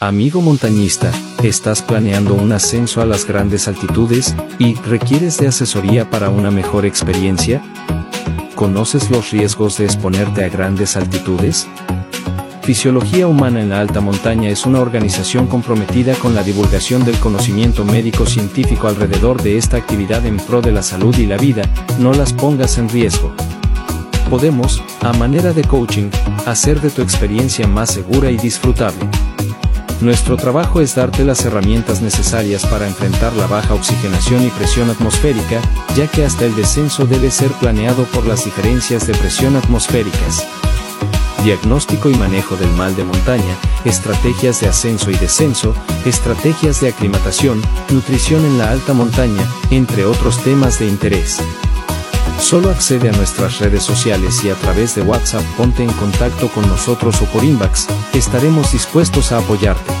Amigo montañista, ¿estás planeando un ascenso a las grandes altitudes y requieres de asesoría para una mejor experiencia? ¿Conoces los riesgos de exponerte a grandes altitudes? Fisiología Humana en la Alta Montaña es una organización comprometida con la divulgación del conocimiento médico-científico alrededor de esta actividad en pro de la salud y la vida. No las pongas en riesgo. Podemos, a manera de coaching, hacer de tu experiencia más segura y disfrutable. Nuestro trabajo es darte las herramientas necesarias para enfrentar la baja oxigenación y presión atmosférica, ya que hasta el descenso debe ser planeado por las diferencias de presión atmosféricas. Diagnóstico y manejo del mal de montaña, estrategias de ascenso y descenso, estrategias de aclimatación, nutrición en la alta montaña, entre otros temas de interés. Solo accede a nuestras redes sociales y a través de WhatsApp ponte en contacto con nosotros o por inbox, estaremos dispuestos a apoyarte.